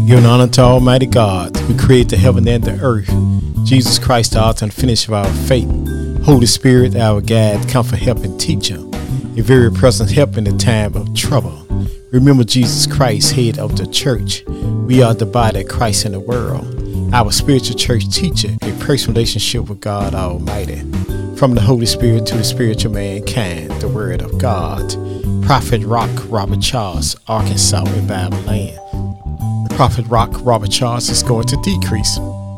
Giving honor to Almighty God, who created the heaven and the earth. Jesus Christ, the author and finisher of our faith. Holy Spirit, our guide, comfort, help, and teacher. A very present help in the time of trouble. Remember Jesus Christ, head of the church. We are the body of Christ in the world. Our spiritual church teacher, a personal relationship with God Almighty. From the Holy Spirit to the spiritual mankind, the Word of God. Prophet Rock Robert Charles, Arkansas in Bible land. Prophet Rock Robert Charles is going to decrease.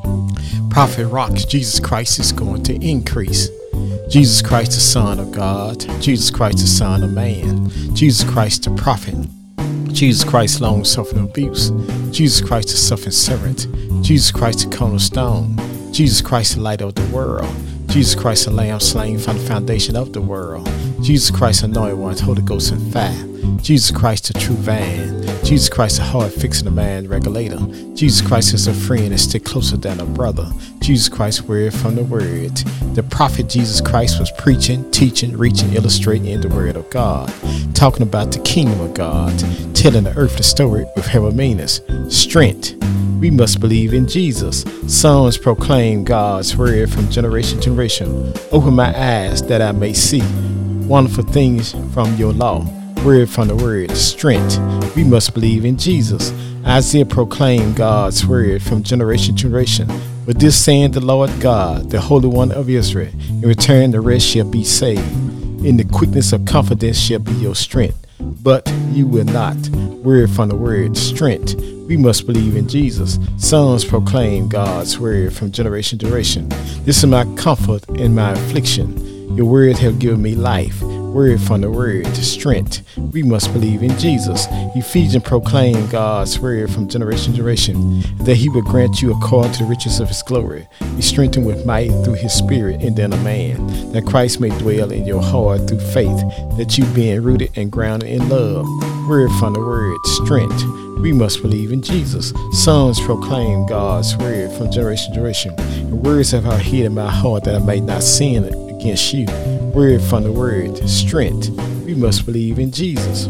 Prophet Rock Jesus Christ is going to increase. Jesus Christ the Son of God. Jesus Christ the Son of Man. Jesus Christ the Prophet. Jesus Christ long suffering abuse. Jesus Christ the suffering servant. Jesus Christ the cornerstone. Jesus Christ the light of the world. Jesus Christ the Lamb slain from the foundation of the world. Jesus Christ anointed one, Holy Ghost and fire. Jesus Christ the true vine. Jesus Christ the heart fixing the man regulator. Jesus Christ is a friend and stick closer than a brother. Jesus Christ word from the word. The prophet Jesus Christ was preaching, teaching, reaching, illustrating in the word of God. Talking about the kingdom of God. Telling the earthly story with heaven meanings. Strength. We must believe in Jesus. Psalms proclaim God's word from generation to generation. Open my eyes that I may see wonderful things from your law. Word from the word, strength. We must believe in Jesus. Isaiah proclaimed God's word from generation to generation. But this saying the Lord God, the Holy One of Israel, in return the rest shall be saved. In the quickness of confidence shall be your strength. But you will not. Word from the word, strength. We must believe in Jesus. Psalms proclaim God's word from generation to generation. This is my comfort in my affliction. Your word have given me life. Word from the word, strength. We must believe in Jesus. Ephesians proclaim God's word from generation to generation, that he will grant you according to the riches of his glory. Be strengthened with might through his spirit in the inner man, that Christ may dwell in your heart through faith, that you being rooted and grounded in love. Word from the word, strength. We must believe in Jesus. Psalms proclaim God's word from generation to generation. The words have I hid in my heart that I may not sin against you. Word from the word, strength. We must believe in Jesus.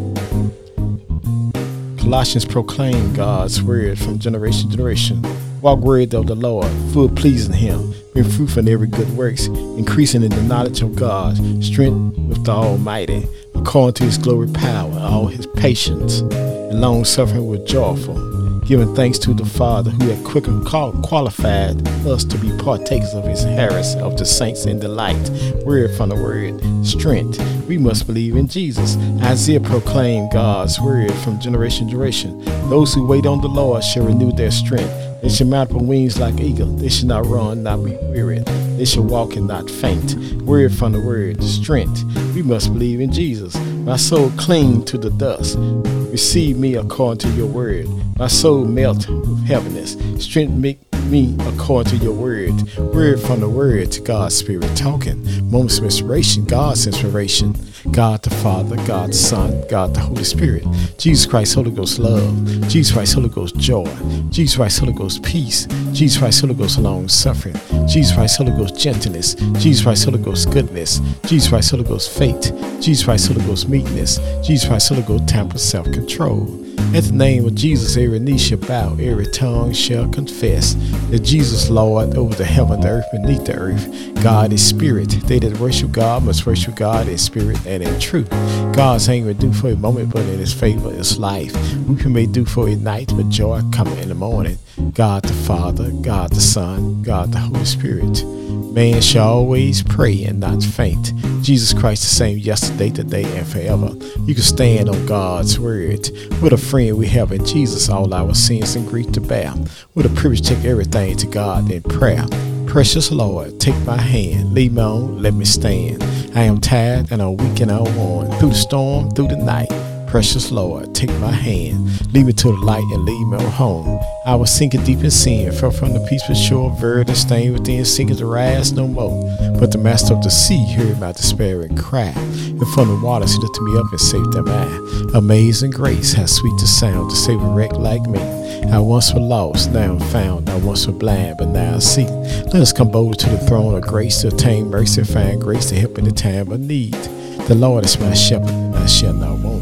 Colossians proclaim God's word from generation to generation. Walk word of the Lord, full pleasing him, being fruitful in every good works, increasing in the knowledge of God, strength with the Almighty, according to his glory power, all his patience, and long suffering with joyful, giving thanks to the Father who had quickened qualified us to be partakers of his heritage of the saints in the light. Word from the word, strength. We must believe in Jesus. Isaiah proclaimed God's word from generation to generation. Those who wait on the Lord shall renew their strength. They shall mount up on wings like eagles. They shall not run, not be weary. They shall walk and not faint. Word from the word, strength. We must believe in Jesus. My soul cling to the dust. Receive me according to your word. My soul melt with heaviness. Strength make me according to your word. Word from the word to God's spirit talking. Moments of inspiration, God's inspiration. God the Father, God the Son, God the Holy Spirit. Jesus Christ, Holy Ghost love. Jesus Christ, Holy Ghost joy. Jesus Christ, Holy Ghost peace. Jesus Christ, Holy Ghost long suffering. Jesus Christ, Holy Ghost gentleness. Jesus Christ, Holy Ghost goodness. Jesus Christ, Holy Ghost faith. Jesus Christ, Holy Ghost meekness. Jesus Christ, Holy Ghost temper, self-control. At the name of Jesus, every knee shall bow, every tongue shall confess that Jesus Lord over the heaven, the earth, beneath the earth. God is spirit. They that worship God must worship God in spirit and in truth. God's anger do for a moment, but in his favor is life. Weeping may do for a night, but joy coming in the morning. God the Father, God the Son, God the Holy Spirit. Man shall always pray and not faint. Jesus Christ the same yesterday, today, and forever. You can stand on God's word. What a friend we have in Jesus, all our sins and grief to bear. What a privilege to take everything to God in prayer. Precious Lord, take my hand, lead me on, let me stand. I am tired and I'm weak and I'm worn. Through the storm, through the night. Precious Lord, take my hand, lead me to the light and lead me home. I was sinking deep in sin, fell from the peaceful shore, buried and stained within, sinking to rise no more. But the master of the sea heard my despairing cry, and from the waters he lifted me up and saved them I. Amazing grace, how sweet the sound to save a wreck like me. I once was lost, now I'm found. I once was blind, but now I see. Let us come boldly to the throne of grace to obtain mercy and find grace to help in the time of need. The Lord is my shepherd, and I shall not want.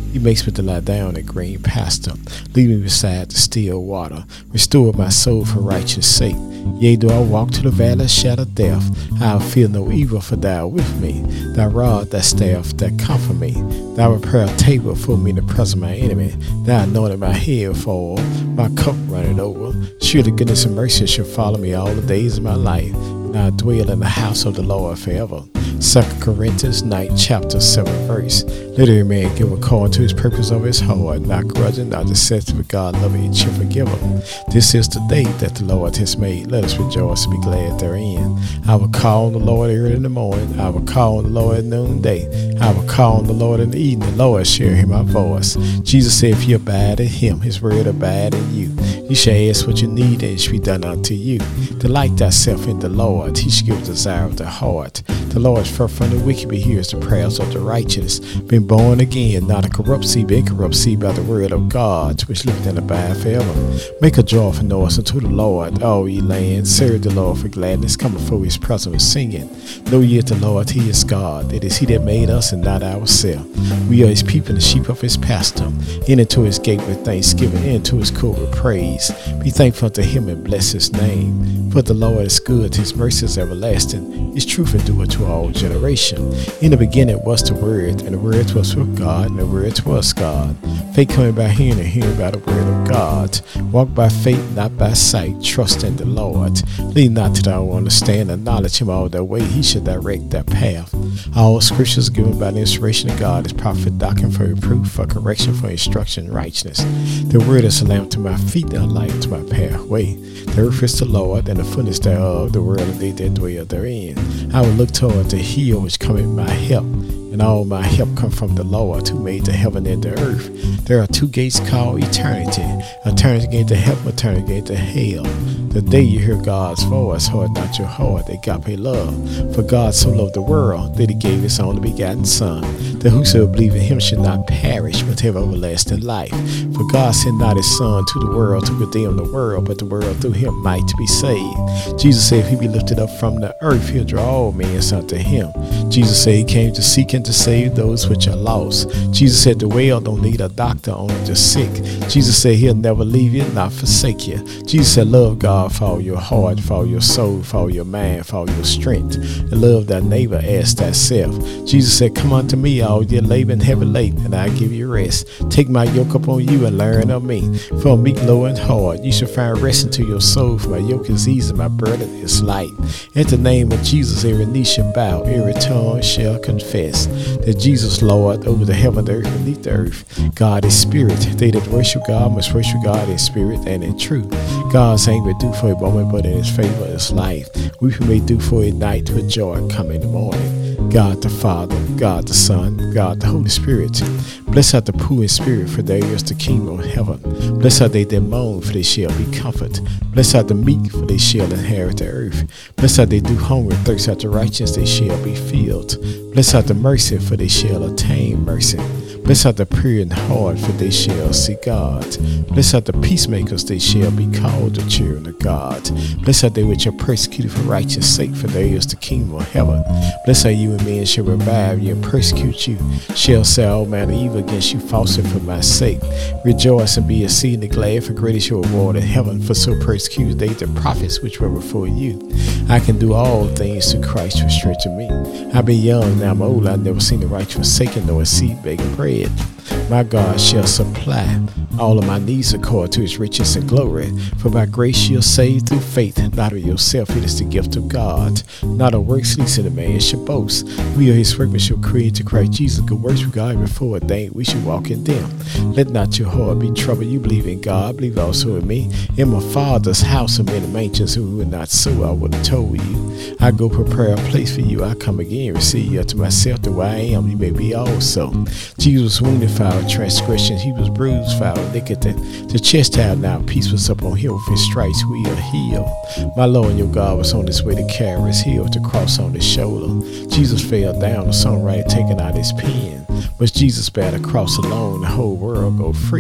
He makes me to lie down in green pasture. Lead me beside the still water. Restore my soul for righteous sake. Yea, do I walk to the valley of shadow of death, I'll fear no evil, for thou art with me. Thy rod, thy staff, that comfort me. Thou prepare a table for me in the presence of my enemy. Thou anointed my head with oil, my cup runneth over. Surely goodness and mercy shall follow me all the days of my life, and I dwell in the house of the Lord forever. 2 Corinthians 9, chapter 7, verse. Let every man give according to his purpose of his heart, not grudging, not deceptive, but God loving and cheerful giver. This is the day that the Lord has made. Let us rejoice and be glad therein. I will call on the Lord early in the morning. I will call on the Lord at noonday. I will call on the Lord in the evening. The Lord shall hear my voice. Jesus said, if you abide in him, his word abide in you. You shall ask what you need, and it shall be done unto you. Delight thyself in the Lord. He shall give the desire of the heart. The Lord is far from the wicked, but hears the prayers of the righteous. Been born again, not a corrupt seed, but incorrupt seed by the word of God, which liveth and abide forever. Make a joyful noise unto the Lord, all ye lands. Serve the Lord for gladness. Come before his presence with singing. Know ye the Lord, he is God. It is he that made us, and not ourselves. We are his people, and the sheep of his pasture. Enter into his gate with thanksgiving, into his court with praise. Be thankful unto him, and bless his name. For the Lord is good, his mercy is everlasting, his truth endureth to all generation. In the beginning was the Word, and the Word was with God, and the Word was God. Faith coming by hearing, and hearing by the word of God. Walk by faith, not by sight. Trust in the Lord. Lean not to thy own understanding. Acknowledge him all thy way. He shall direct thy path. All scriptures given by the inspiration of God is prophet, doctrine for reproof, for correction, for instruction in righteousness. The word is a lamp to my feet, and a light to my pathway. The earth is the Lord, and the fullness thereof, the world and they that dwell therein. I will look toward the hill which cometh my help, and all my help come from the Lord, who made the heaven and the earth. There are two gates called eternity. Eternity gate to heaven, eternity gate to hell. The day you hear God's voice, harden not your heart, agape love. For God so loved the world that he gave his only begotten Son, that whosoever believe in him should not perish, but have everlasting life. For God sent not his Son to the world to condemn the world, but the world through him might be saved. Jesus said, if he be lifted up from the earth, he'll draw all men unto him. Jesus said he came to seek and to save those which are lost. Jesus said the well don't need a doctor, only the sick. Jesus said he'll never leave you, not forsake you. Jesus said love God for all your heart, for all your soul, for all your mind, for all your strength, and love thy neighbor as thyself. Jesus said, come unto me, all ye labor and heavy laden, and I give you rest. Take my yoke upon you and learn of me, for I'm meek, low, and hard. You shall find rest unto your soul, for my yoke is easy, my burden is light. In the name of Jesus, every knee shall bow, every tongue shall confess that Jesus Lord over the heaven, the earth, and beneath the earth. God is spirit. They that worship God must worship God in spirit and in truth. God's anger do for a moment, but in his favor is life. Weeping may do for a night, but joy come in the morning. God the Father, God the Son, God the Holy Spirit. Blessed are the poor in spirit, for there is the kingdom of heaven. Blessed are they that mourn, for they shall be comforted. Blessed are the meek, for they shall inherit the earth. Blessed are they do hunger and thirst after righteousness, they shall be filled. Blessed are the mercy, for they shall attain mercy. Blessed are the pure in heart, for they shall see God. Blessed are the peacemakers, they shall be called the children of God. Blessed are they which are persecuted for righteous sake, for there is the kingdom of heaven. Blessed are you, and men shall revive you and persecute you, shall say all manner of evil against you falsely for my sake. Rejoice and be exceedingly glad, for great is your reward in heaven, for so persecuted they the prophets which were before you. I can do all things through Christ who strengthens me. I be young, now I'm old, I've never seen the righteous forsaken, nor a seed begging bread. My God shall supply all of my needs according to his riches and glory. For by grace you're saved through faith, not of yourself, it is the gift of God. Not of works, lest any man should boast. We are his workmanship, created to Christ Jesus. Good works with God before ordained, we should walk in them. Let not your heart be troubled. You believe in God, believe also in me. In my Father's house are many mansions, who were not so, I would have told you. I go prepare a place for you. I come again, receive you unto myself, the way I am, you may be also. Jesus was wounded for our transgressions, he was bruised for our iniquity. The chastisement now peace was upon him, with his stripes we are healed. My Lord and your God was on his way to carry his heel, to cross on his shoulder. Jesus fell down, the songwriter taking out his pen. But Jesus bare the cross alone, the whole world go free.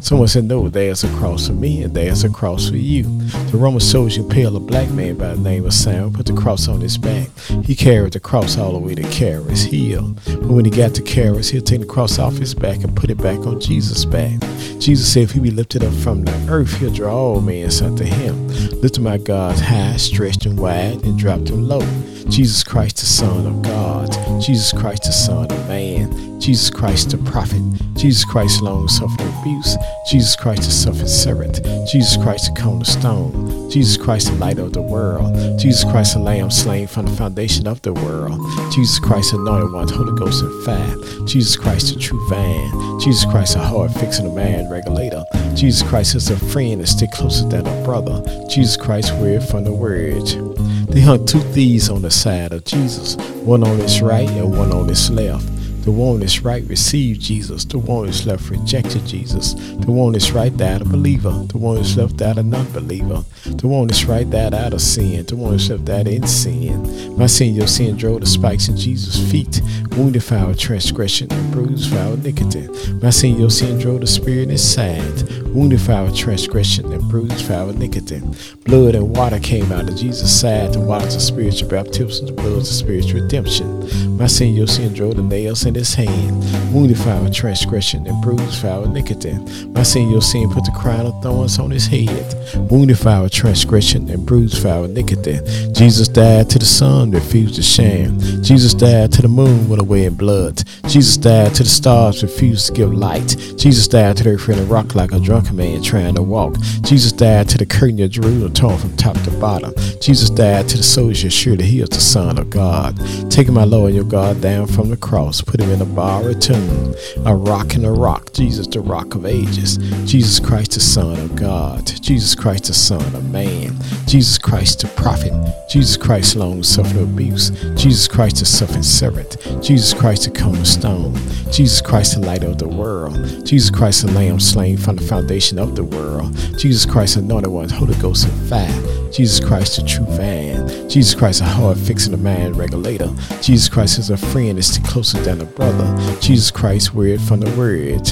Someone said, no, there's a cross for me and there's a cross for you. The Roman soldier impaled a black man by the name of Samuel, put the cross on his back. He carried the cross all the way to Calvary's hill. But when he got to Calvary's, he'll take the cross off his back and put it back on Jesus' back. Jesus said if he be lifted up from the earth, he'll draw all men unto him. Lifted my God high, stretched him wide, and dropped him low. Jesus Christ, the Son of God. Jesus Christ, the Son of Man. Jesus Christ, the prophet. Jesus Christ, long-suffering abuse. Jesus Christ, the suffering servant. Jesus Christ, the cornerstone. Jesus Christ, the light of the world. Jesus Christ, the lamb slain from the foundation of the world. Jesus Christ, anointed one, Holy Ghost and fire. Jesus Christ, the true vine. Jesus Christ, a heart fixing a man regulator. Jesus Christ is a friend that stick closer than a brother. Jesus Christ, word from the word. They hung two thieves on the side of Jesus, one on his right and one on his left. The one on his right received Jesus. The one on his left rejected Jesus. The one on his right died a believer. The one on his left died a non-believer. The one on his right died out of sin. The one on his left died in sin. My sin, your sin, drove the spikes in Jesus' feet. Wounded for our transgression and bruised for our iniquity. My sin, your sin, drove the spirit in his side. Wounded for our transgression and bruised for our iniquity. Blood and water came out of Jesus' side. The waters of spiritual baptism, the blood of spiritual redemption. My sin, your sin, drove the nails in his hand. Wounded for our transgression and bruised for our iniquity. My sin, your sin, put the crown of thorns on his head. Wounded for our transgression and bruised for our iniquity. Jesus died till the sun refused to shine. Jesus died till the moon went away in blood. Jesus died till the stars refused to give light. Jesus died till the earth ran a rock like a drunken man trying to walk. Jesus died till the curtain of Jerusalem torn from top to bottom. Jesus died till the soldier assured that he is the Son of God. Taking my Lord and your God down from the cross, put him in a borrowed tomb, a rock and a rock. Jesus, the rock of ages. Jesus Christ, the Son of God. Jesus Christ, the Son of Man. Jesus Christ, the prophet. Jesus Christ, long-suffering abuse. Jesus Christ, the suffering servant. Jesus Christ, the cornerstone. Jesus Christ, the light of the world. Jesus Christ, the lamb slain from the foundation of the world. Jesus Christ, anointed one, Holy Ghost and fire. Jesus Christ, the true vine. Jesus Christ, a heart fixing a man regulator. Jesus Christ is a friend that's closer than a brother. Jesus Christ, word from the word.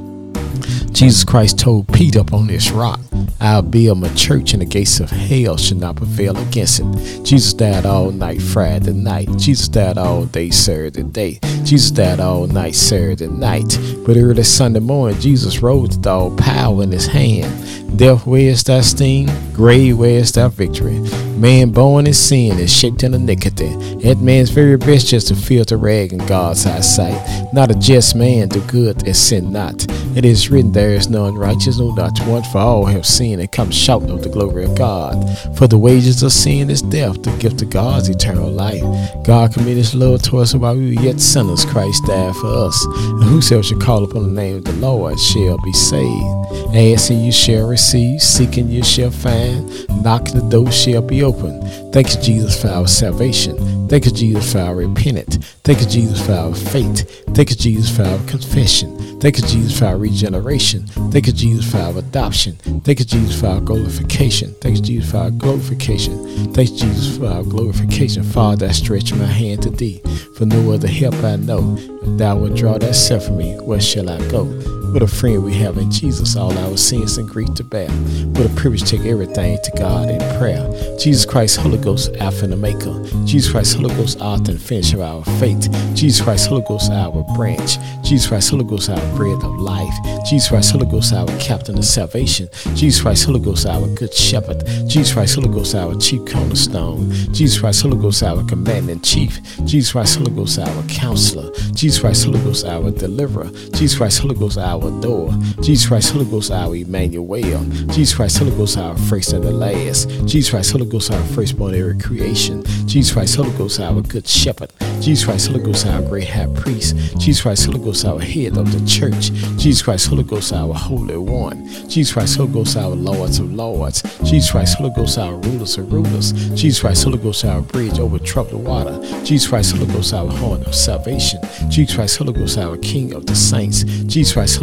Jesus Christ told Peter upon this rock, I'll build my church and the gates of hell shall not prevail against it. Jesus died all night Friday night. Jesus died all day Saturday day. Jesus died all night Saturday night. But early Sunday morning, Jesus rose with all power in his hand. Death, where is thy sting? Grave, where is thy victory? Man born in sin is shaped in iniquity. That man's very best just a filthy rag in God's eyesight. Not a just man do good and sin not. It is written, there is none righteous, no not one, for all have sinned and come short of the glory of God. For the wages of sin is death, the gift of God's eternal life. God committed his love to us while we were yet sinners. Christ died for us. And whosoever shall call upon the name of the Lord shall be saved. Asking you shall receive, seeking you shall find, knocking the door shall be open. Thank you, Jesus, for our salvation. Thank you, Jesus, for our repentance. Thank you, Jesus, for our faith. Thank you, Jesus, for our confession. Thank you, Jesus, for our regeneration. Thank you, Jesus, for our adoption. Thank you, Jesus, for our glorification. Thank you, Jesus, for our glorification. Thank you, Jesus, for our glorification. Father, I stretch my hand to thee, for no other help I know. If thou wilt draw thyself from me, where shall I go? What a friend we have in Jesus, all our sins and grief to bear. What a privilege to take everything to God in prayer. Jesus Christ, Holy Ghost, Alpha and Omega. Jesus Christ, Holy Ghost, author and finisher of our faith. Jesus Christ, Holy Ghost, our branch. Jesus Christ, Holy Ghost, our bread of life. Jesus Christ, Holy Ghost, our captain of salvation. Jesus Christ, Holy Ghost, our good shepherd. Jesus Christ, Holy Ghost, our chief cornerstone. Jesus Christ, Holy Ghost, our commander in chief. Jesus Christ, Holy Ghost, our counselor. Jesus Christ, Holy Ghost, our deliverer. Jesus Christ, Holy Ghost, our door. Jesus Christ, Holy Ghost, our Emmanuel. Jesus Christ, Holy Ghost, our first and the last. Jesus Christ, Holy Ghost, our firstborn every creation. Jesus Christ, Holy Ghost, our good shepherd. Jesus Christ, Holy Ghost, our great high priest. Jesus Christ, Holy Ghost, our head of the church. Jesus Christ, Holy Ghost, our Holy One. Jesus Christ, Holy Ghost, our Lords of Lords. Jesus Christ, Holy Ghost, our rulers of rulers. Jesus Christ, Holy Ghost, our bridge over troubled water. Jesus Christ, Holy Ghost, our horn of salvation. Jesus Christ, Holy Ghost, our King of the saints. Jesus Christ, Holy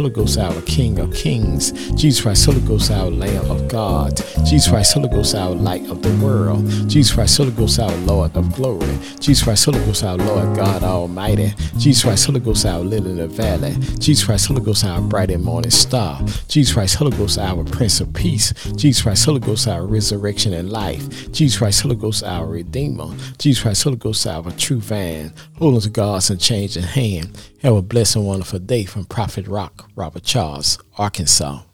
Holy Ghost, our King of Kings. Jesus Christ, Holy Ghost, our Lamb of God. Jesus Christ, Holy Ghost, our light of the world. Jesus Christ, Holy Ghost, our Lord of glory. Jesus Christ, Holy Ghost, our Lord God Almighty. Jesus Christ, Holy Ghost, our lily in the valley. Jesus Christ, Holy Ghost, our bright and morning star. Jesus Christ, Holy Ghost, our Prince of Peace. Jesus Christ, Holy Ghost, our resurrection and life. Jesus Christ, Holy Ghost, our Redeemer. Jesus Christ, Holy Ghost, our true vine. Holding to God's unchanging hand. Have a blessed and wonderful day from Prophet Rock, Robert Charles, Arkansas.